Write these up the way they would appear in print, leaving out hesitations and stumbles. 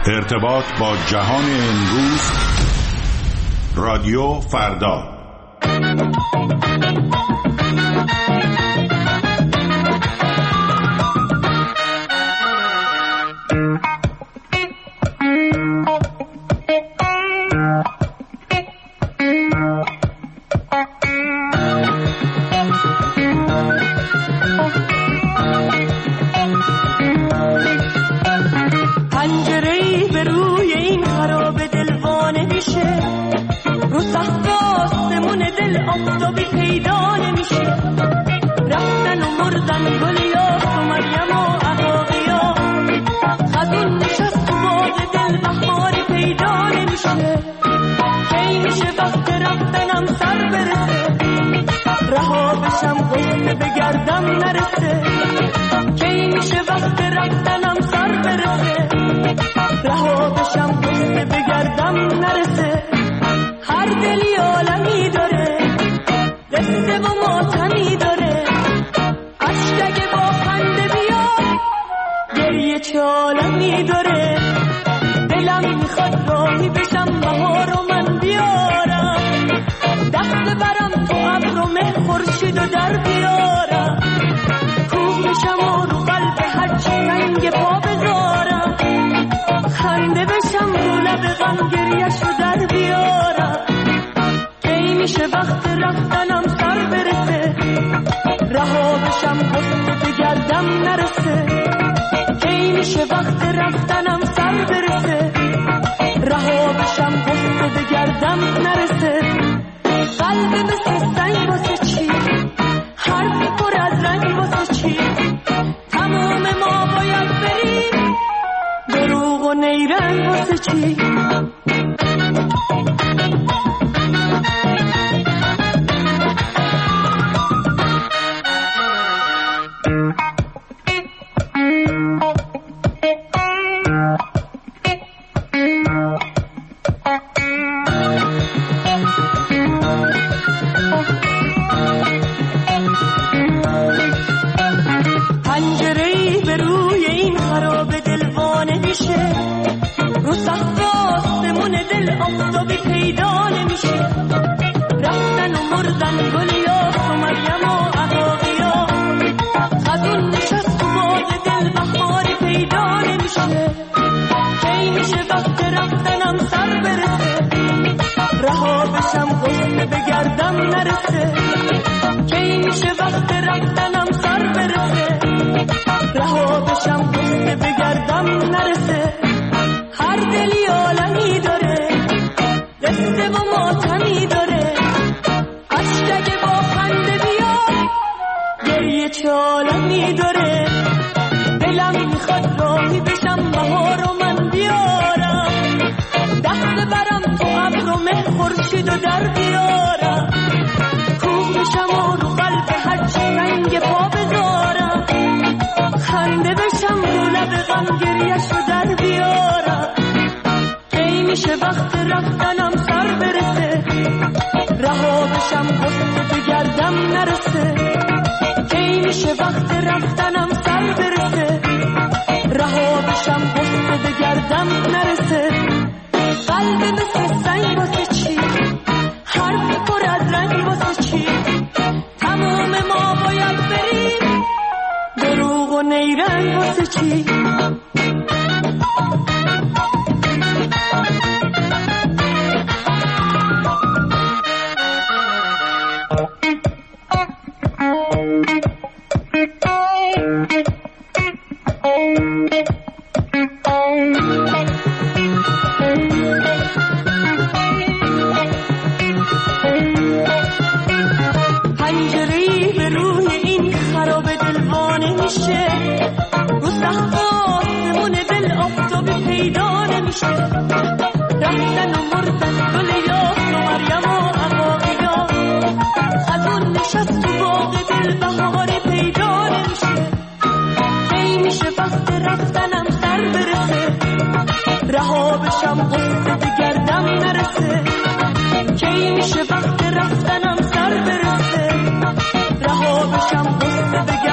ارتباط با جهان امروز، رادیو فردا.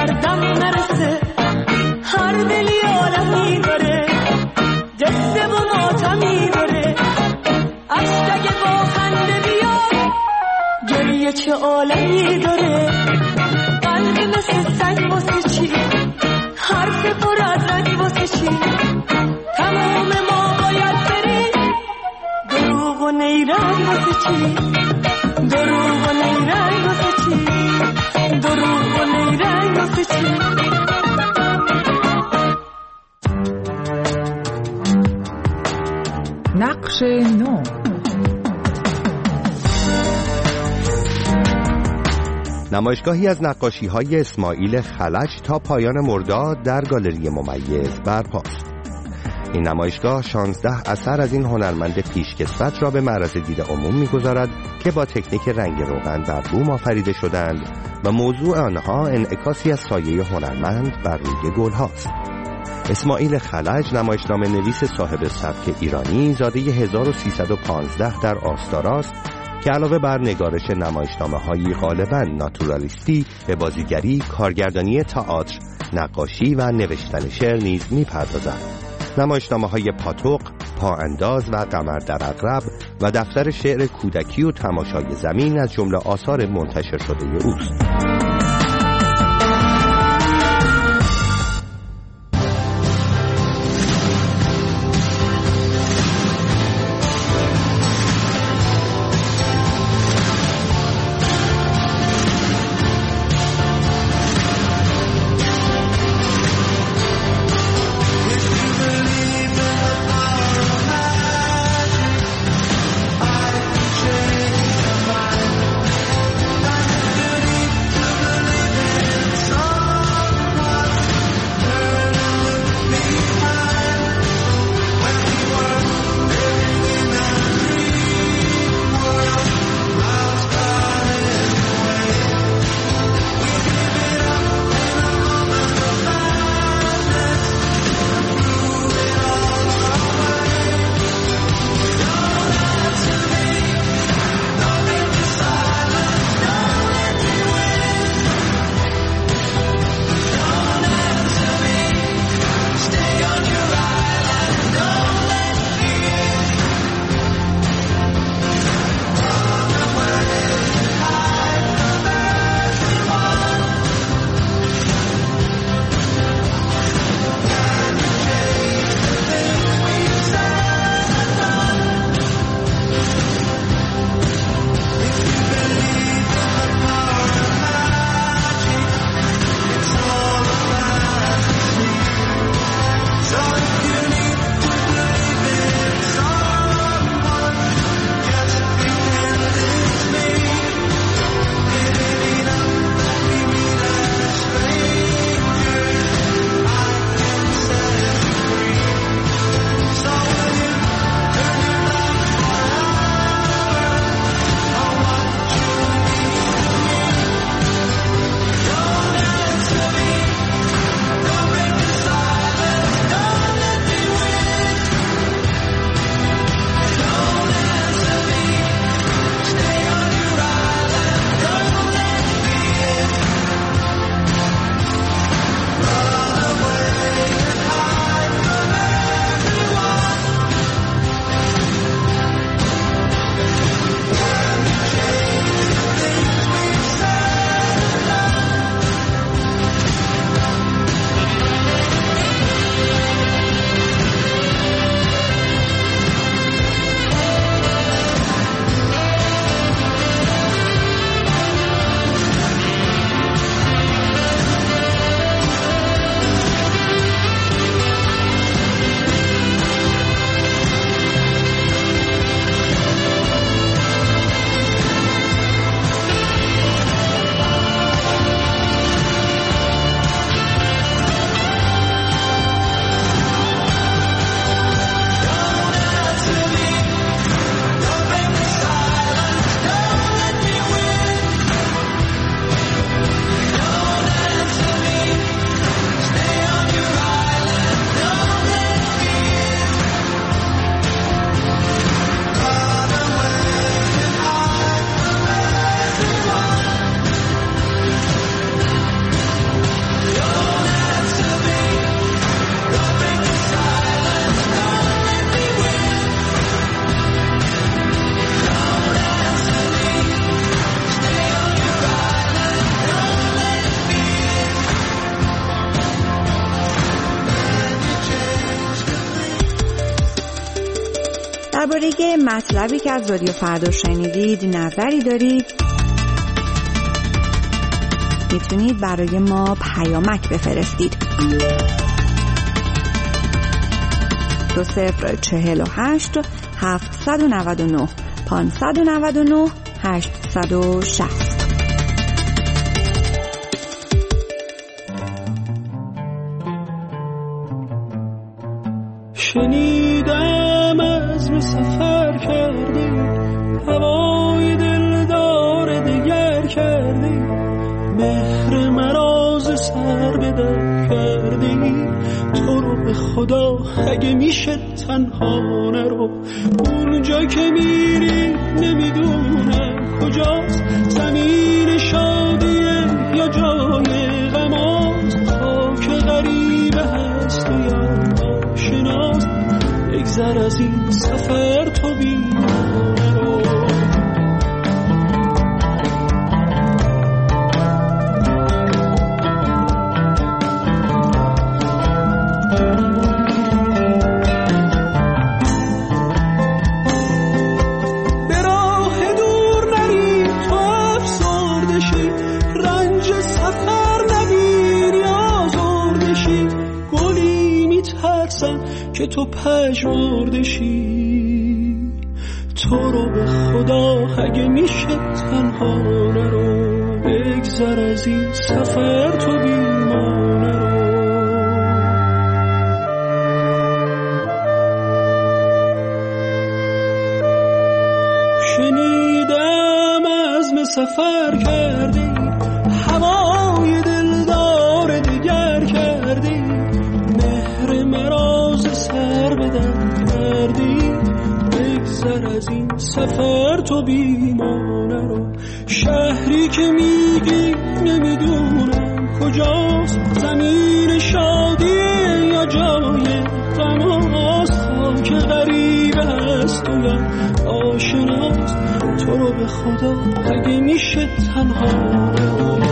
هر دلی عالمی داره، جسته و عالمی داره، قلب مثل سنگ واسه چی، حرف پر از رنگ واسه چی، تمام ما باید بریم دروغ و نیرنگ واسه چی، دروغ و نیرنگ واسه چی، دروغ و نیرنگ واسه چی. نقش نو. نمایشگاهی از نقاشی‌های اسماعیل خلج تا پایان مرداد در گالری ممیز برپاست. این نمایشگاه 16 اثر از این هنرمند پیشکسوت را به معرض دید عموم می‌گذارد که با تکنیک رنگ روغن بر بوم آفریده شدند و موضوع آنها انعکاسی از سایه هنرمند بر روی گل‌هاست. اسماعیل خلج نمایشنامه نویس صاحب سبک ایرانی، زاده 1315 در آستاراست که علاوه بر نگارش نمایشنامه‌های غالباً ناتورالیستی، به بازیگری، کارگردانی تئاتر، نقاشی و نوشتن شعر نیز می‌پردازد. نمایشنامه‌های پاتوق، پاانداز و قمر در عقرب و دفتر شعر کودکی و تماشای زمین از جمله آثار منتشر شده اوست. درباره مطلبی که از رادیو فردا شنیدید نظری دارید، میتونید برای ما پیامک بفرستید. 2048 799 599 860. شنیدم عزم سفر کردی، هوای دلدار دگر کردی، مهر مراز سر به در کردی. تو رو به خدا اگه میشه تنها نرو، اونجا که میری نمیدونم کجاست، زمین شادیه یا جای غماست، خاک غریبه هست و یا آشناست. بگذر از این سفر تو بیمانه رو. که تو پژمرده شی، تو رو به خدا اگه میشه تنها نرو، بگذر از این سفر تو بیمانه رو. شنیدم عزم سفر کردی، هوای دلدار دیگر کردی، مهر مراز سر بدن کردی. بگذر از این سفر تو بیمانه رو. شهری که میگی نمیدونم کجاست، زمین شادیه یا جای غماست، خاک غریبه هست و یا آشناست. تو رو به خدا اگه میشه تنها نرو.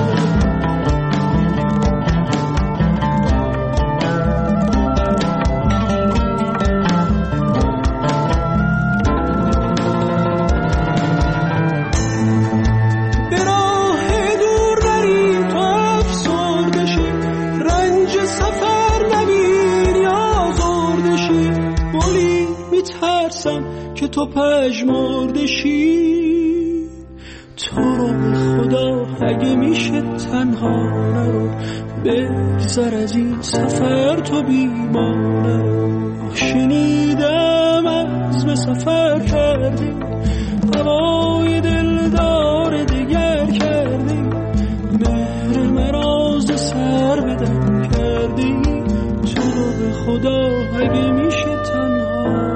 که تو پژمرده شی، تو رو به خدا اگه میشه تنها نرو، بگذر از این سفر تو بیمانه رو. شنیدم عزم سفر کردی، هوای دلدار دیگر کردی، مهر مراز سر بدن کردی. تو رو به خدا اگه میشه تنها.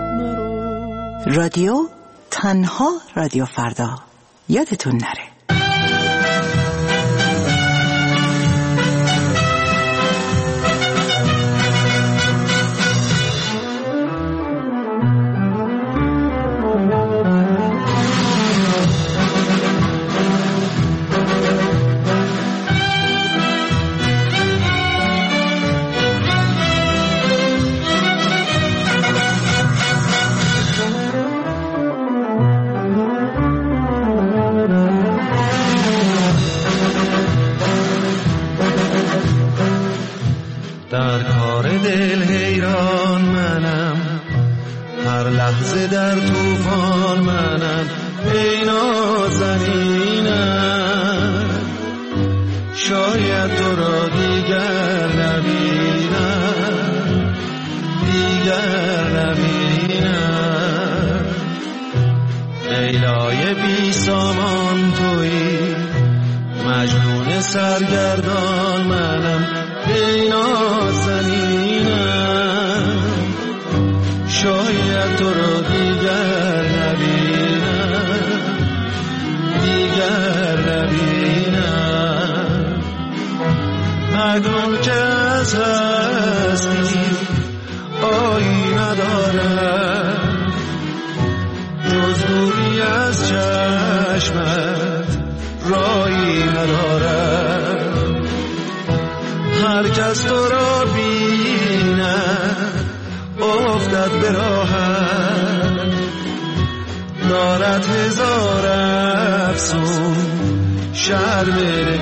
رادیو تنها، رادیو فردا، یادتون نره. در کار دل حیران منم، هر لحظه در طوفان منم. ای نازنینم، شاید تو را دیگر نبینم، دیگر نبینم. لیلای بی سامان تویی، مجنون سرگردان منم. ای نازنینم، شاید تو رو دیگر نبینم، دیگر نبینم. مگن که از هستی آیی ندارم، جز دوری از چشمت رایی ندارم. هر کس تو را بیند افتد به راهت، افسون شرم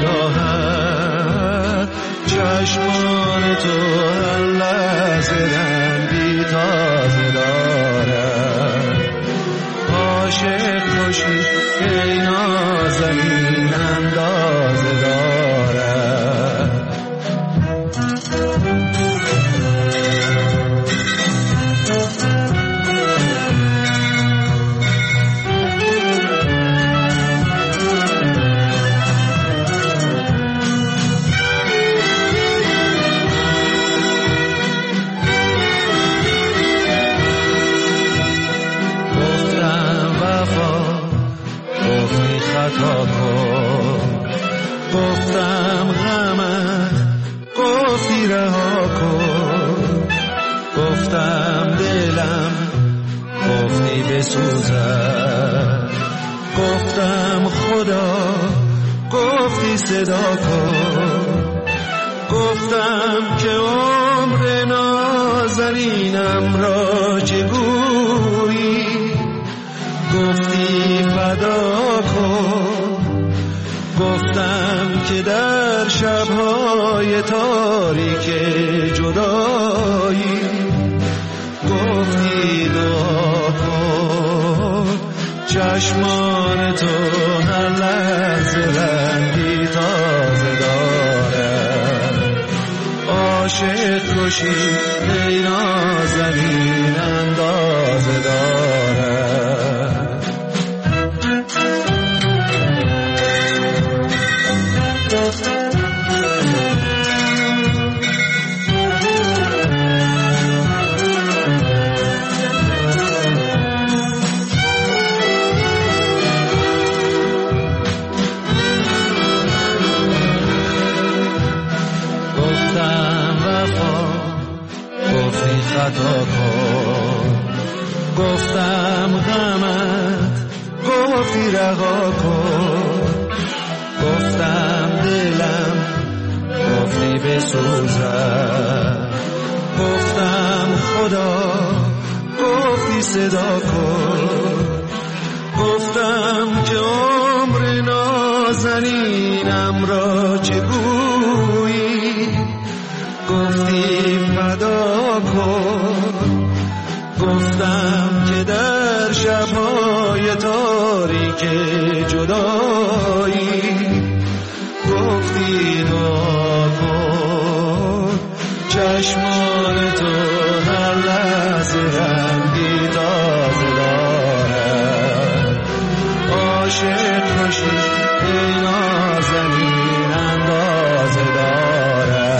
نگاهت، چشمان تو هر لحظه رنگی تازه دارد. عاشق باشی ای نازنین اندازه دارد. گفتم غمت گفتی رها کن، گفتم دلم گفتی بسوزد، گفتم خدا گفتی صدا کن، گفتم که عمر نازنینم را چگویی، گفتی فدا کن، گفتم که در شب‌های تاریک جدایی گفتی دعا کن، چشمان تو هر لحظه رنگی تازه دارد. عاشق باشی ای نازنین اندازه دارد. خطا کن، گفتم غمت گفتی رها کن، گفتم دلم گفتی بسوزد، گفتم خدا گفتی صدا کن، گفتم که عمر نازنینم را چگویی، گفتی فدا کن، گفتم که در شب‌های تاریک جدایی گفتی دعا کن، چشمان تو هر لحظه رنگی تازه دارد. عاشق باشی ای نازنین اندازه دارد.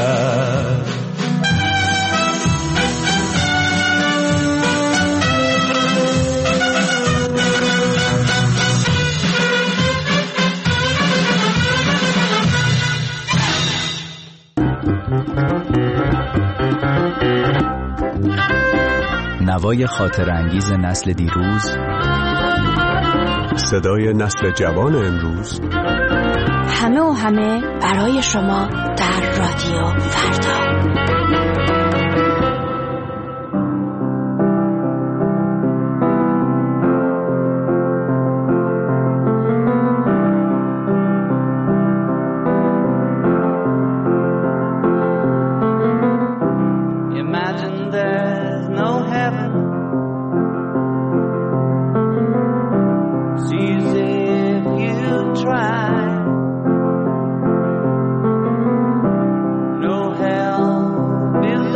نوای خاطرانگیز نسل دیروز، صدای نسل جوان امروز، همه و همه برای شما در رادیو فردا. No hell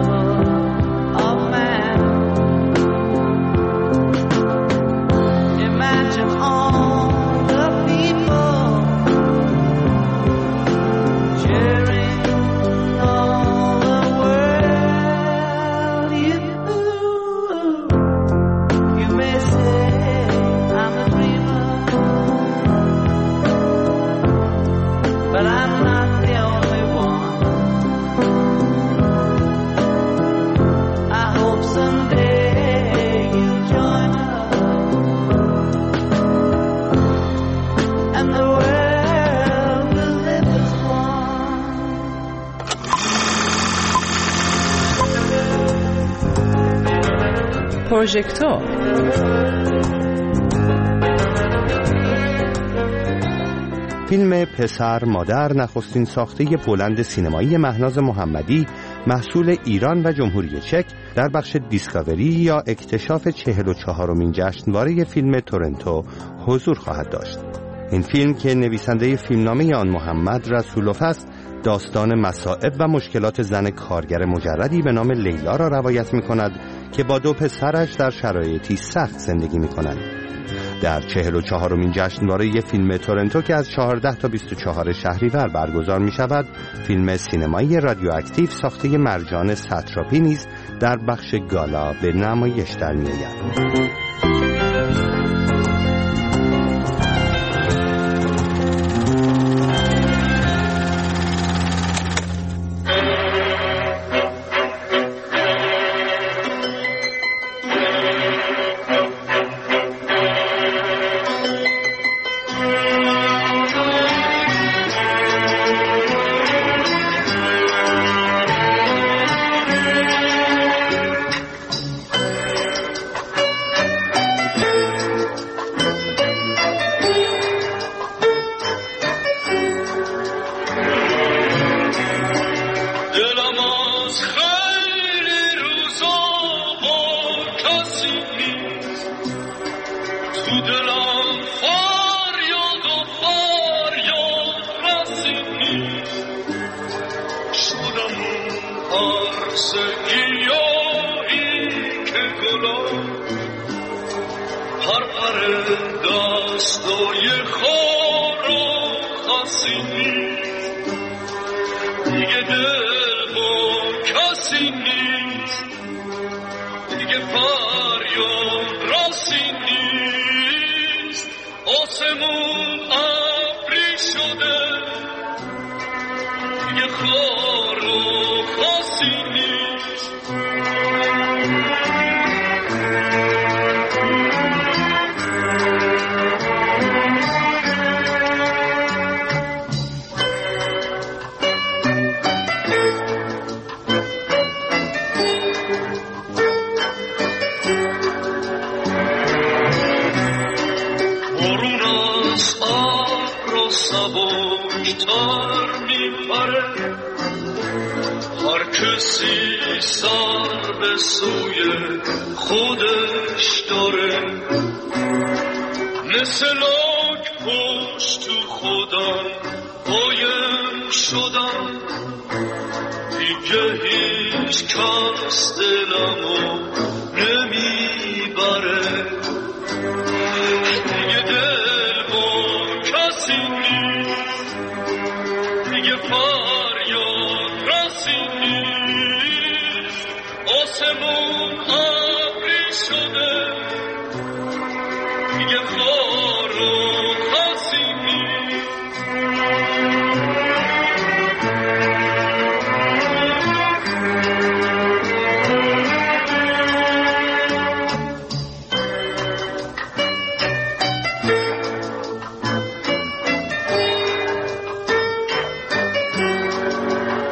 پروژکتور. فیلم پسر مادر نخستین ساخته بلند سینمایی مهناز محمدی محصول ایران و جمهوری چک در بخش دیسکاوری یا اکتشاف 44مین جشنواره فیلم تورنتو حضور خواهد داشت. این فیلم که نویسنده فیلمنامه آن محمد رسولوف است، داستان مصائب و مشکلات زن کارگر مجردی به نام لیلا را روایت می کند که با دو پسرش در شرایطی سخت زندگی می کنند. در 44مین جشنواره فیلم تورنتو که از 14 تا 24 شهریور برگزار می شود، فیلم سینمایی رادیواکتیو ساخته مرجان ستراپی نیز در بخش گالا به نمایش در می آید.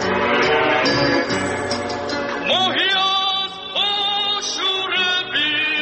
ماهی از آشور بی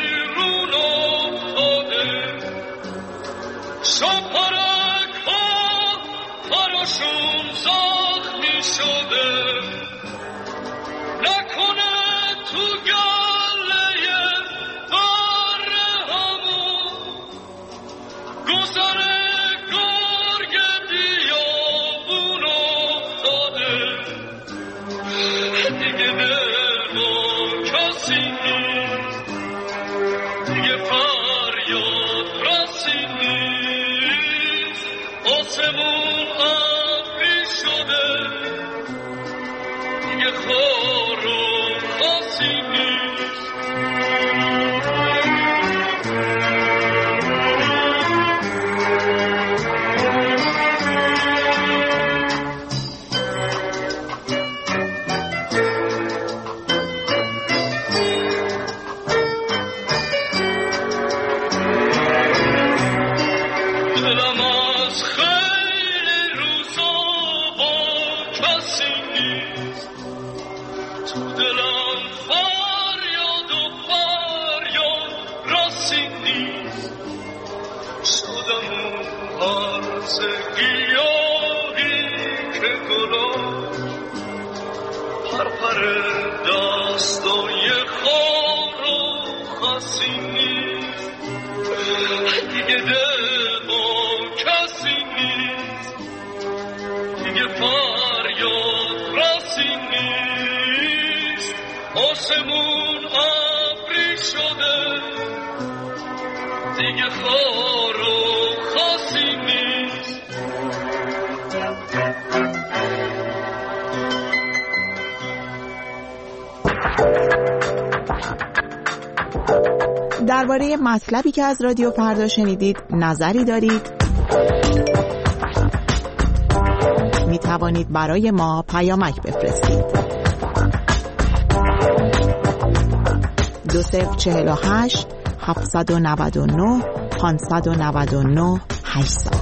درباره مطلبی که از رادیو فردا شنیدید نظری دارید؟ می توانید برای ما پیامک بفرستید. 2048 799 599 800.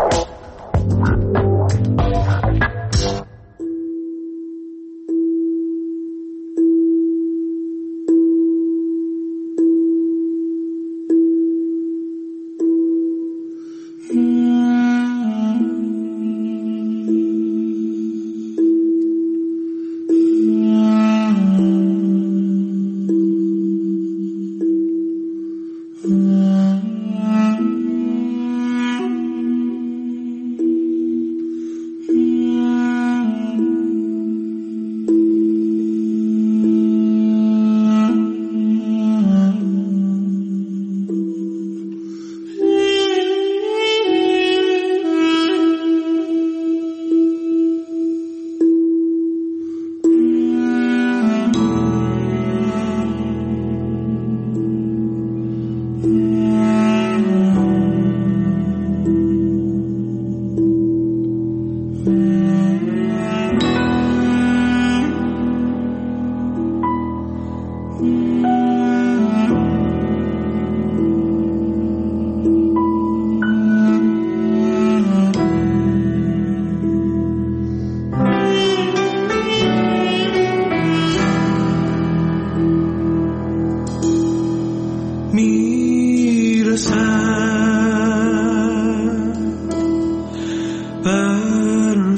بر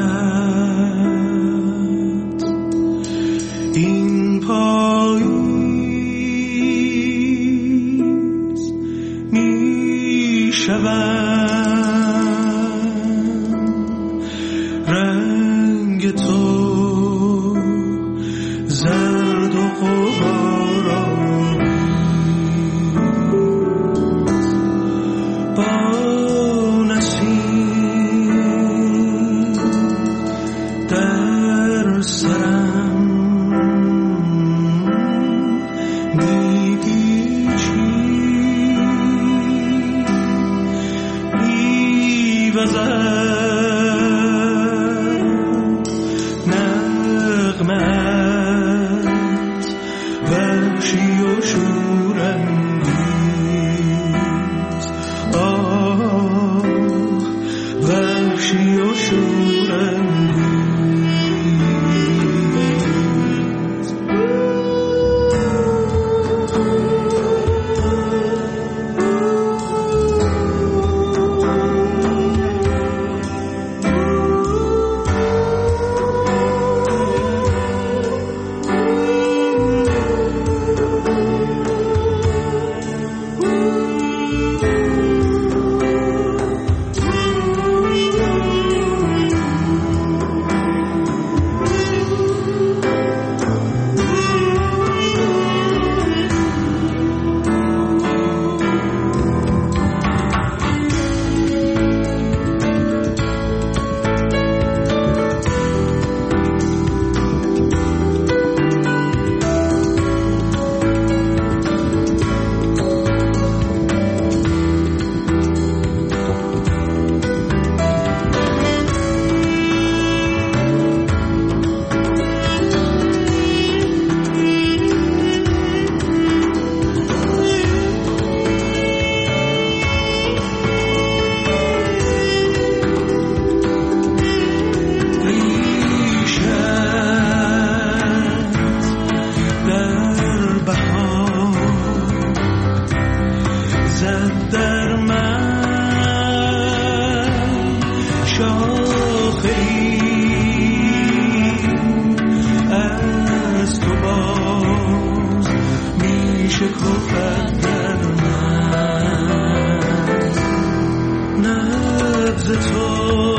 سرت این پاییز صد در من شاخه‌ای از تو باز می شکفد در من نبض تو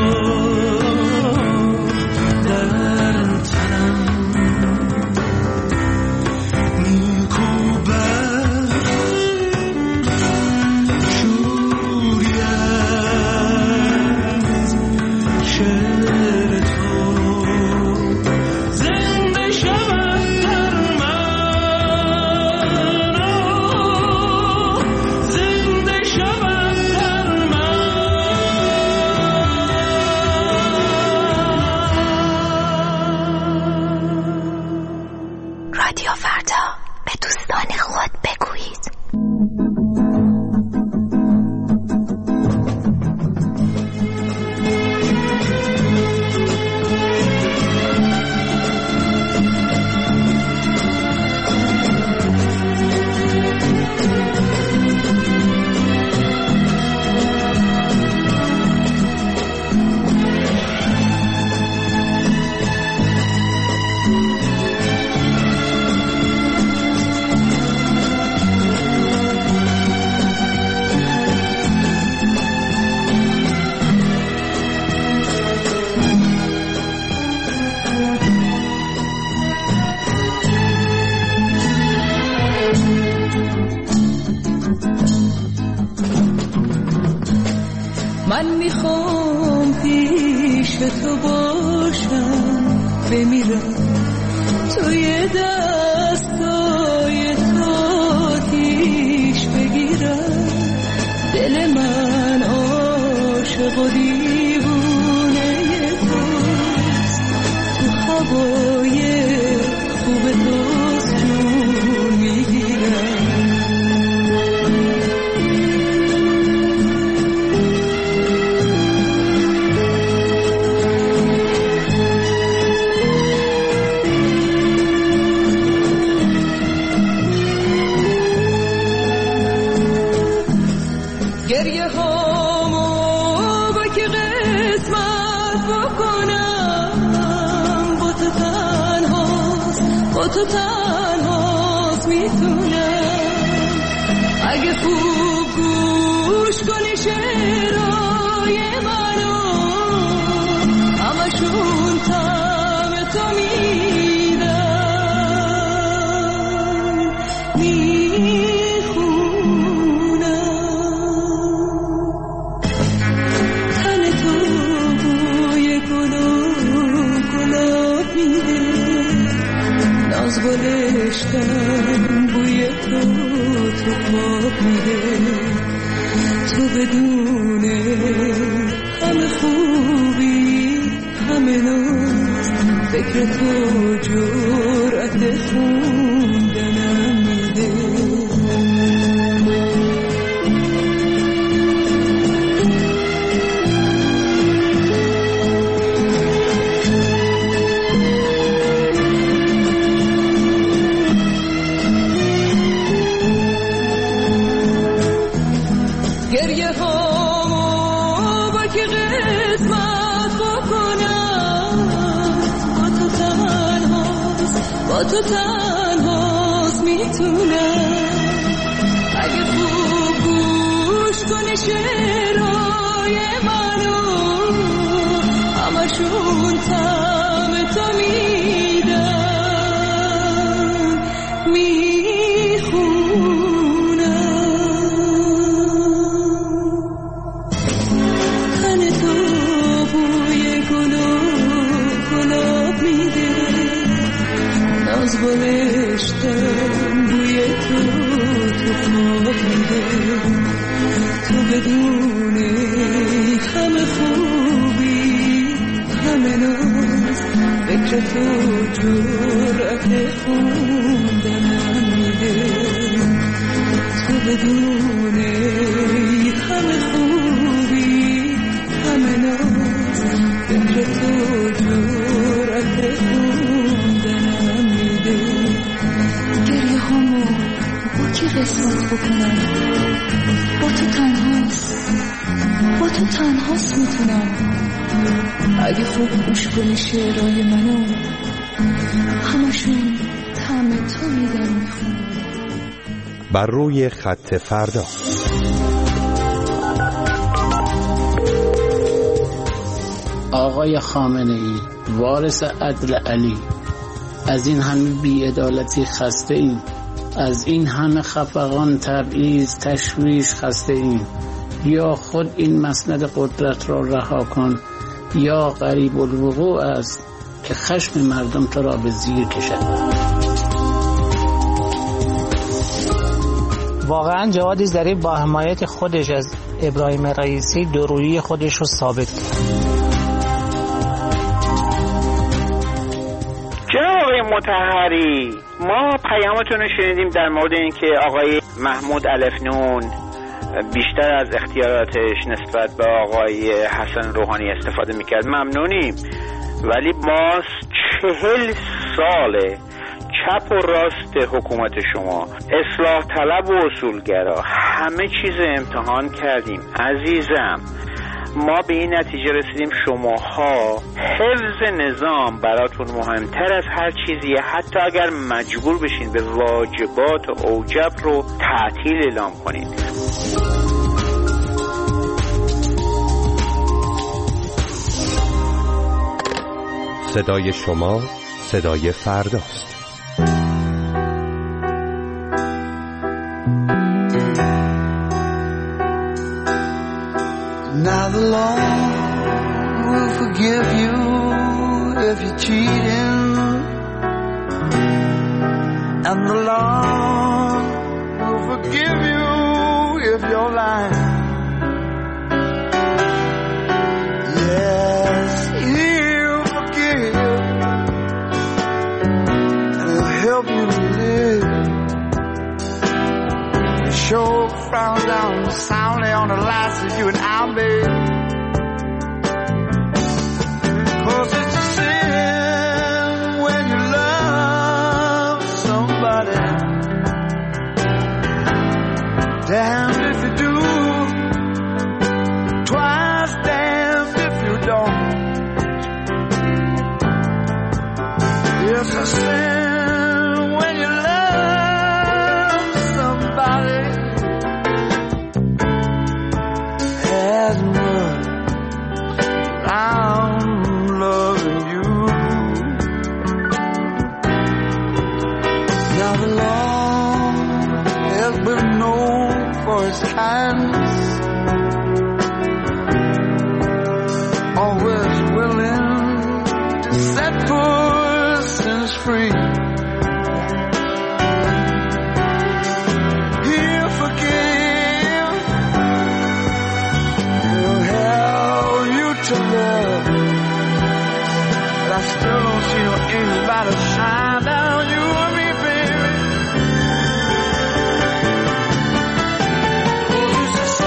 من میخوام پیش تو باشم بمیرم توی دستای تو آتیش بگیرم دل من عاشق و دیوونه توست تو هوای خوب توست جون میگیرم گریه هامو با که قسمت بکنم با تو تنهاست میتونم اگه خوب گوش کنی شعرهای منو همشون طعم تو گلشتم بوی تو خواب میده تو بدون همه خوبی همه ناز فکر تو جرأت خوندنم میده گریه هامو با که قسمت بکنم با تو تنهاست میتونم اگه خوب گوش کنی شعرهای منو همشون طعم تو میدن از بالشتم بوی تو خواب میده تو بدون همه خوبی همه ناز فکر تو جرأت خوندنم میده تو بدون همه خوبی همه ناز فکر تو جرأت خوندنم میده گریه همو با کی قسمت بکنم؟ با تو تنهاست میتونم. اگه خوب گوش کنی شعرهای منو، همشون طعم تو میدن میخونم. بر روی خط فردا. آقای خامنه‌ای وارث عدل علی، از این همه بی‌عدالتی خسته ایم، از این همه خفقان، تبعیض، تشویش خسته ایم. یا خود این مسند قدرت را رها کن، یا قریب الوقوع است که خشم مردم تو را به زیر کشد. واقعا جواد ظریف با حمایت خودش از ابراهیم رئیسی دورویی خودش رو ثابت کرد. جناب آقای مطهری، ما پیامتون رو شنیدیم در مورد اینکه آقای محمود الفنون بیشتر از اختیاراتش نسبت به آقای حسن روحانی استفاده میکرد. ممنونیم، ولی ما 40 ساله چپ و راست حکومت شما، اصلاح طلب و اصولگرا، همه چیز امتحان کردیم عزیزم. ما به این نتیجه رسیدیم شماها حفظ نظام براتون مهمتر از هر چیزیه، حتی اگر مجبور بشین به واجبات و اوجب رو تعطیل اعلام کنید. صدای شما صدای فرداست. Now the law will forgive you if you're cheating, and the law will forgive you if you're lying. Yes, he'll forgive, and he'll help you live. Show frown down soundly on the lies that you and I made. 'Cause it's a sin when you love somebody. Damned if you do, twice damned if you don't. It's a sin when you love somebody as much as I'm loving you. Now the law has been known for its kindness, always willing to set persons free. He'll forgive, he'll help you to love, but I still don't see your angel about to shine down you and me, baby. Oh, it's a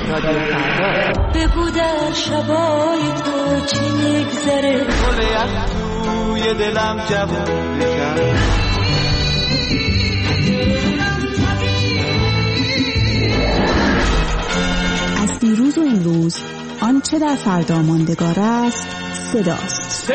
رادیو فردا. بگو در شبای تو چی میگذره، گل از توی دلم جوون بکن. از دیروز و امروز آنچه در فردا ماندگار است صداست.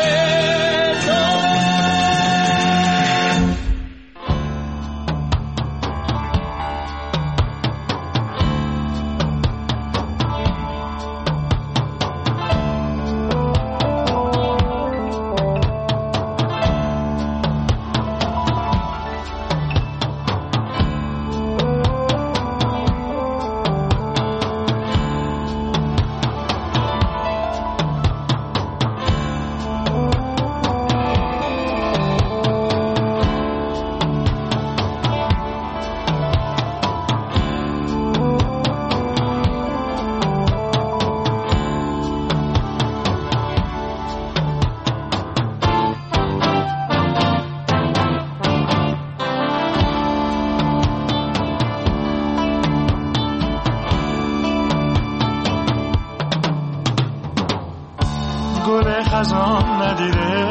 گل خزان ندیده،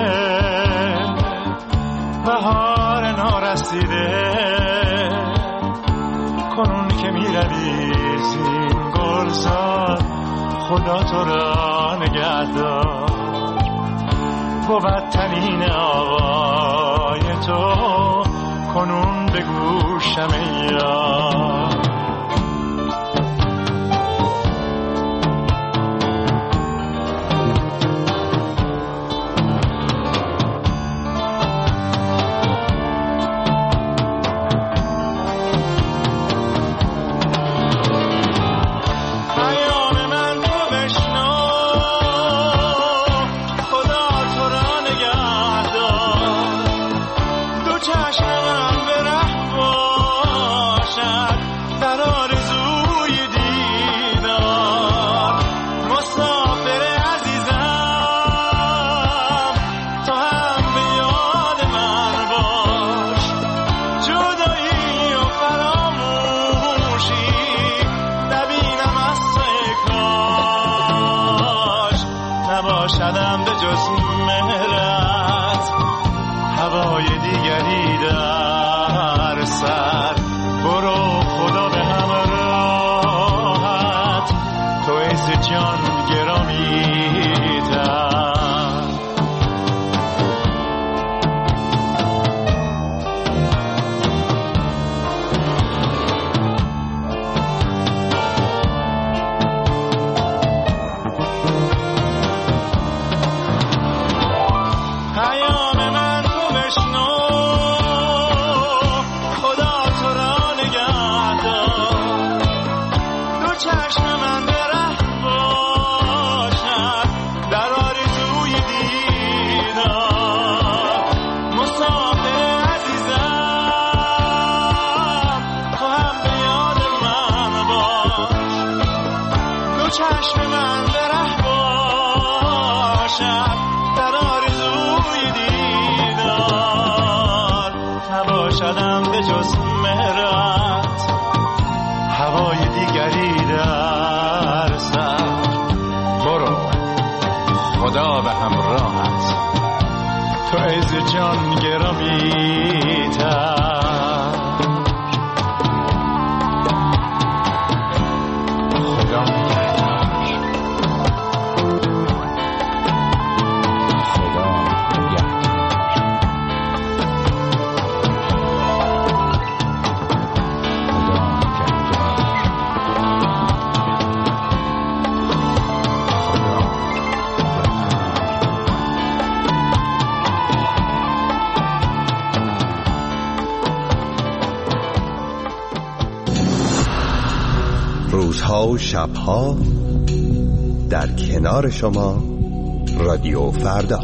بهار نارسیده، کنون که میروی زین گلزار، خدا تو را نگهدار. بود تنین آوای تو کنون به گوشم یار. نباشدم به جز مهرت، هوای دیگری در سر. برو خدا به همراهت، تو عز جان گرامی تر. چشم من به ره باشد در آرزوی دیدار. نباشدم به جز مهرت، هوای دیگری در سر. برو خدا به همراهت، تو عز جان گرامی تر. روزها و شبها در کنار شما رادیو فردا.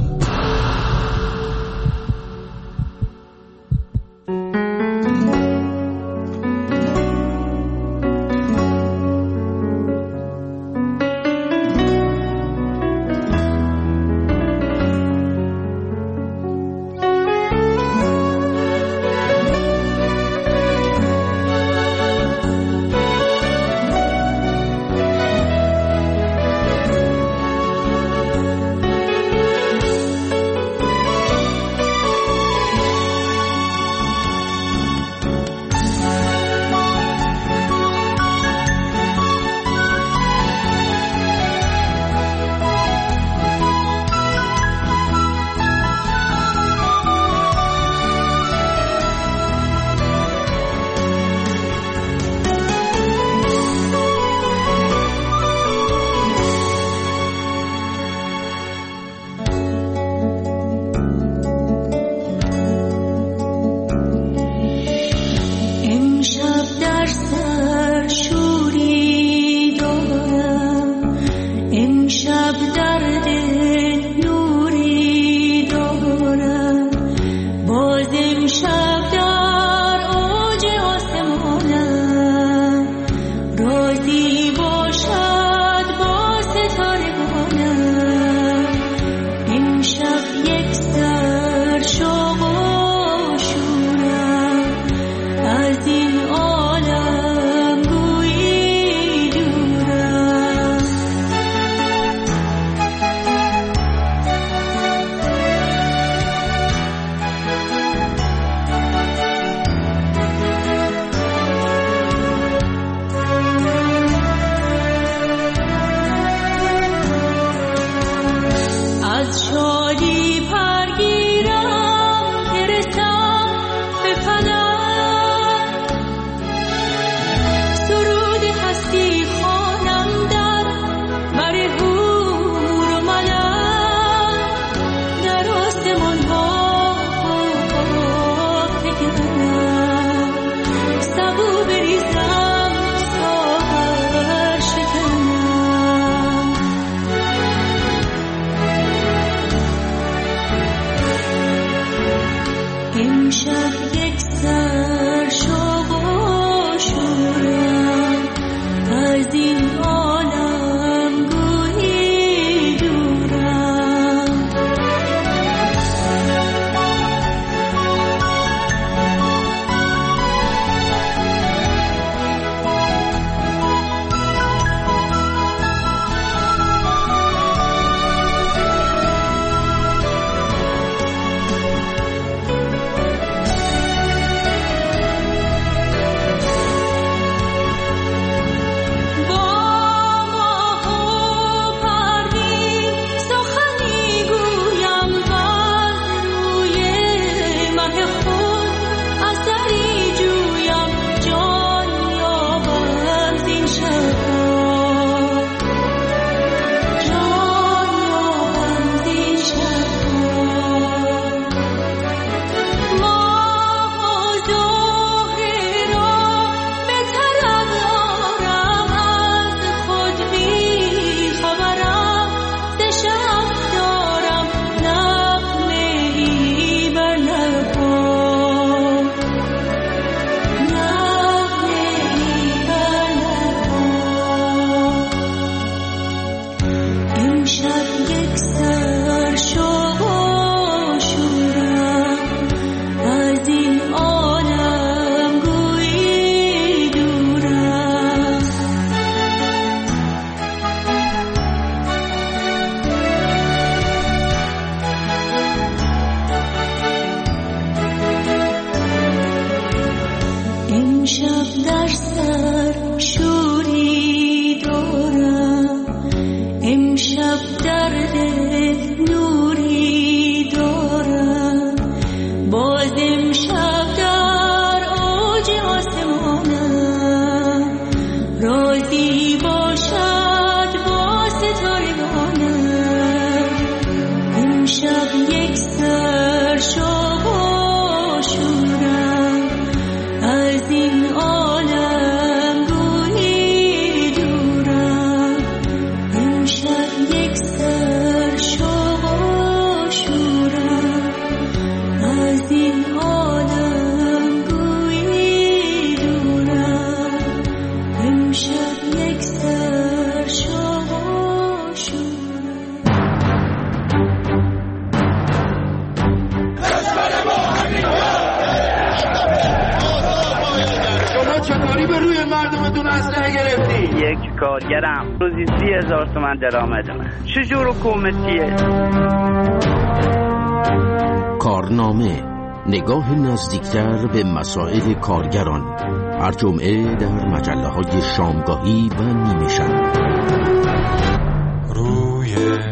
کارگرم روزی 30,000 تومان درآمدمه. چجور حکومتیه؟ کارنامه، نگاه نزدیکتر به مسائل کارگران، هر جمعه در مجله‌های شامگاهی و نیمه شب. روی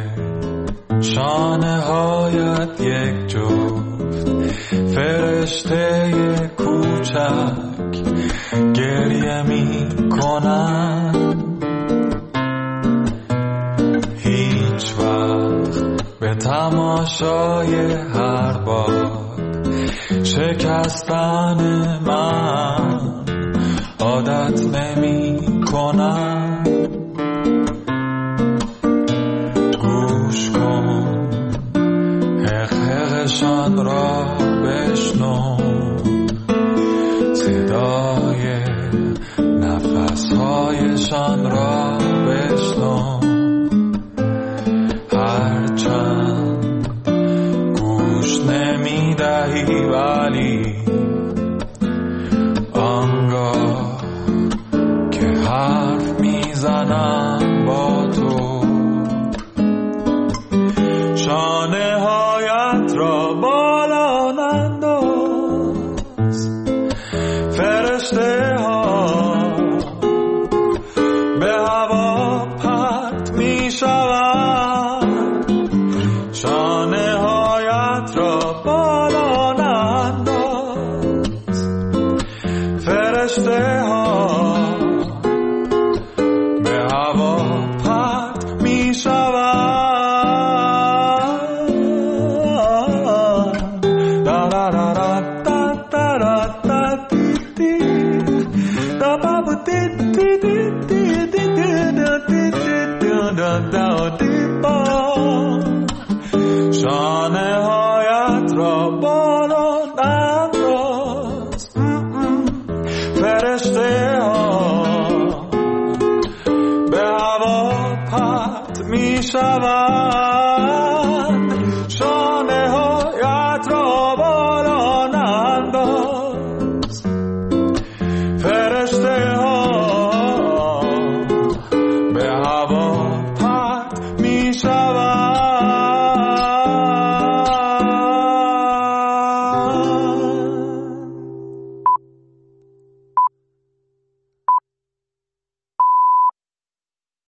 شانه‌هایت یک جفت فرشته کوچک گریه می‌کنن، هیچ وقت به تماشای هر بار شکستن من عادت نمی‌کنم. گوش کن حقشان را بشنو، صدای نفس‌هایشان را بشنو، هرچند گوش نمی‌دهی ولی آنگاه که حرف میزنم با تو، شانه هایت را بالا ننداز، فرشته ها به هوا پرت می شوند، شانه هایت را بالا ننداز، فرشته ها به هوا پرت می شوند. شانه هایت را بالا ننداز، فرشته ها پایت می شوند، شانه هایت را بالا ننداز. فرشته ها به هوا